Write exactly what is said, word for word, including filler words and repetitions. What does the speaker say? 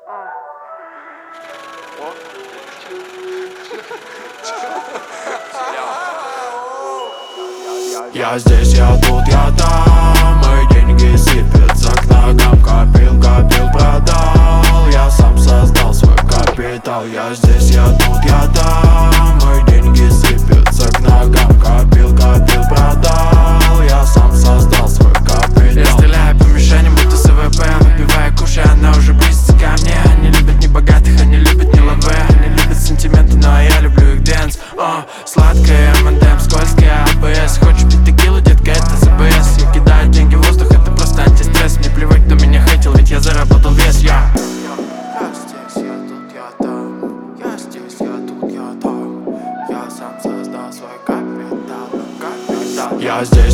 Я здесь, я тут, я там. Мои деньги сыпятся к ногам. Копил, копил, продал. Я сам создал свой капитал. Я здесь, я тут, я там. Мои деньги сыпятся к ногам. Копил, копил, продал. Я сам создал свой капитал. Я стреляю по мишени, будто с АВП. Выпивая, кушай, она уже близится ко мне. Они любят не богатых, они любят не лаве. Они любят сантименты, но я люблю их дэнс. О, сладкая эм энд эм, скользкая а бэ эс. Хочешь пить текилу, детка, это зэ бэ эс. Я кидаю деньги в воздух, это просто антистресс. Мне плевать, кто меня хейтил, ведь я заработал вес. Я Я здесь, я тут, я там. Я здесь, я тут, я там. Я сам создал свой капитал, капитал. Я здесь